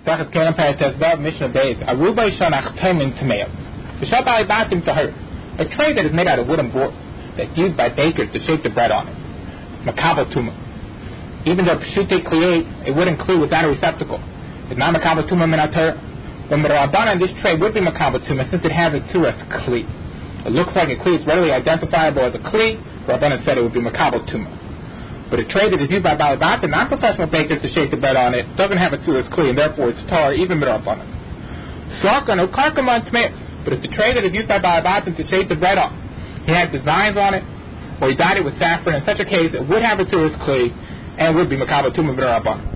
Tachas Keren Paratezvav Mishnah Beis Aruba Shanach Tomin Tameos. V'Shabali Batim Tahir. A tray that is made out of wooden boards that's used by bakers to shape the bread on it. Makabel Tuma. Even though Pshute Kliyate, a wooden kli without a receptacle, is not Makabel Tuma Minater. But Rabbanan, this tray would be Makabel Tuma since it has a Turas Kli. It looks like a kli, it's readily identifiable as a kli. Rabbanan said it would be Makabel Tuma. But a tray that is used by Bali Batim, non-professional bakers to shape the bread on it, doesn't have a Turas Kli, and therefore it's tar, even Rabbanan. Sarkan no Karkaman Tmeis. But if the tray that is used by Bali Batim to shape the bread on, he had designs on it, or he dyed it with saffron, in such a case it would have a Turas Kli, and would be Makabel Tuma Rabbanan.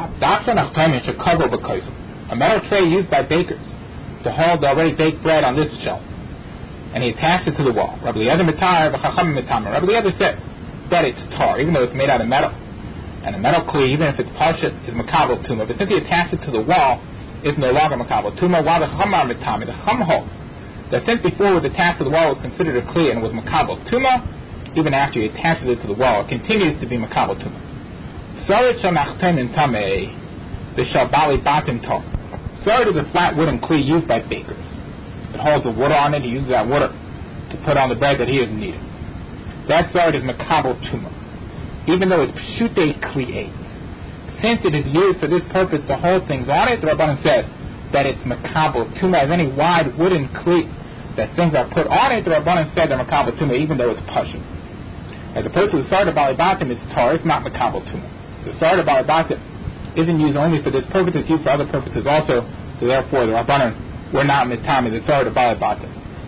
A metal tray used by bakers to hold the already baked bread on this shelf, and he attached it to the wall. Rabbi Eliezer Mitar, Rabbi Eliezer said that it's tar, even though it's made out of metal. And a metal kli, even if it's parshat, is makabel tuma. But since he attached it to the wall, it's no longer makabel tuma. While the chamar mitami, the chum holds that since before it was attached to the wall, it was considered a kli and it was makabel tuma. Even after he attached it to the wall, it continues to be makabel tuma. Sarit shanachtem in tamei, the shabali batim tar. Sarit is a flat wooden kli used by bakers. It holds the water on it. He uses that water to put on the bread that he is kneading. That sort is makabel tuma, even though it's pshute kliyate. Since it is used for this purpose to hold things on it, the Rabbanan said that it's makabel tuma. As any wide wooden kli that things are put on it, the Rabbanan said that makabel tuma, even though it's pashut. As opposed to the sort of Bali Batim, it's tar. It's not makabel tuma. The sort of Bali Batim isn't used only for this purpose; it's used for other purposes also. So therefore, the Rabbanan were not mitami, the sort of Bali Batim.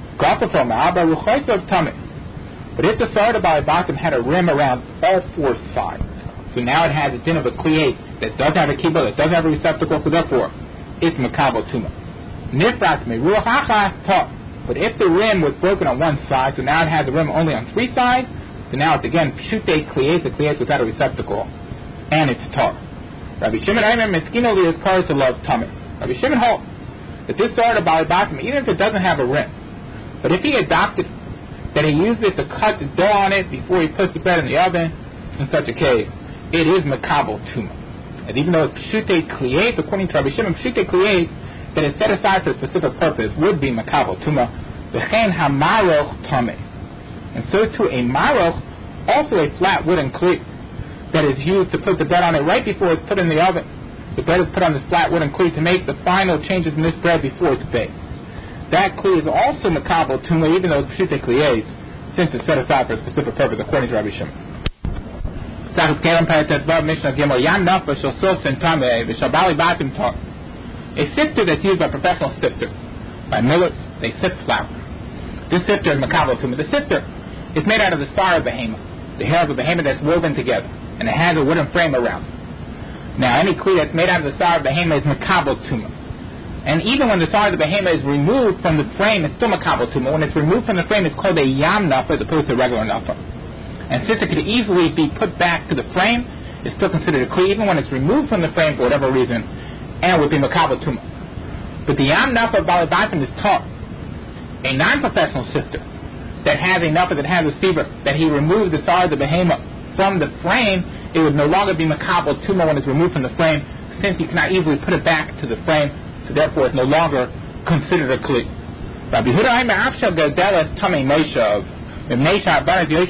But if the sort of Bali Batim had a rim around all four sides, so now it has a din of a kliyate that does have a kibbutz, that does have a receptacle, so therefore it's makabel tuma. Nifrat me ruach achas tar. But if the rim was broken on one side, so now it has a rim only on three sides, so now it's again pshute kliyate, the kliyate without a receptacle, and it's tar. Rabbi Shimon Aimer miskino li is called to love tummy. Rabbi Shimon holds that this sort of Bali Batim, even if it doesn't have a rim, but if he adopted that he uses it to cut the dough on it before he puts the bread in the oven, in such a case, it is makabel tuma. And even though it's pshute kliyate, according to Rabbi Shimon, pshute kliyate that is set aside for a specific purpose would be makabel tuma. V'chein hamaroch tameh. And so too a maroch, also a flat wooden kli that is used to put the bread on it right before it's put in the oven. The bread is put on this flat wooden kli to make the final changes in this bread before it's baked. That kli is also makabel tuma, even though it's pshute kliyate, since it's set aside for a specific purpose, according to Rabbi Shimon. A sifter that's used by professional sifters, by millers, they sift flour. This sifter is makabel tuma. The sifter is made out of the sar of behemoth, the hair of a behemoth that's woven together, and it has a wooden frame around it. Now, any kli that's made out of the sar of behemoth is makabel tuma. And even when the sar of the behemoth is removed from the frame, it's still makabel tuma. When it's removed from the frame, it's called a yam nafa as opposed to a regular nafa. And since it could easily be put back to the frame, it's still considered a kli, even when it's removed from the frame for whatever reason, and it would be makabel tuma. But the yam nafa of Bali Batim is tar. A non-professional sifter that has a nafa that has a sibur, that he removed the sar of the behemoth from the frame, it would no longer be makabel tuma when it's removed from the frame, since you cannot easily put it back to the frame, so therefore it's no longer considered a kli. Rabbi Yehuda Aimer Afshel Gedeles Tamei Moshav Rabbi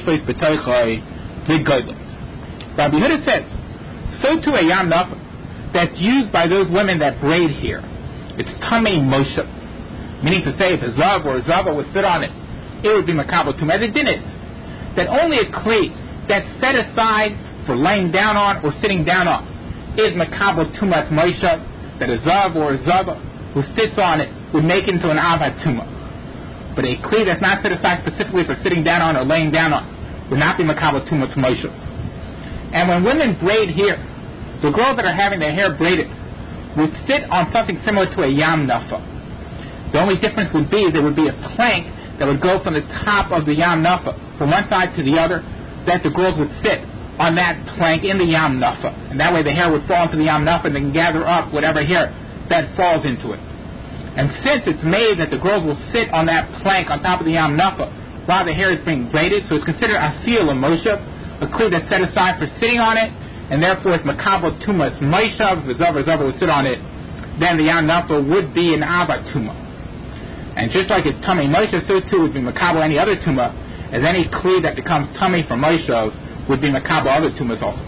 Yehuda says, so too a yam nafa that's used by those women that braid here, it's tamei moshav, meaning to say if a zav or a zava would sit on it, it would be makabel tuma. As it didn't, that only a kli that's set aside for laying down on or sitting down on is makabel tumas moshav, that a zav or a zava who sits on it would make it into an avad tuma. But a kli that's not set aside specifically for sitting down on or laying down on would not be makabel tuma to moshav. And when women braid hair, the girls that are having their hair braided would sit on something similar to a yam nafa. The only difference would be there would be a plank that would go from the top of the yam nafa from one side to the other, that the girls would sit on that plank in the yam nafa, and that way the hair would fall into the yam nafa and they can gather up whatever hair that falls into it. And since it's made that the girls will sit on that plank on top of the yam nafa while the hair is being braided, so it's considered asiyah l'moshav, a kli that's set aside for sitting on it, and therefore it's makabel tumas moshav, the zavar will sit on it, then the Yan Nafel would be an Ava Tuma. And just like it's Tummy Moshe, so too would be Makabel any other Tuma, as any Kli that becomes Tummy from Moshe would be Makabel other Tumas also.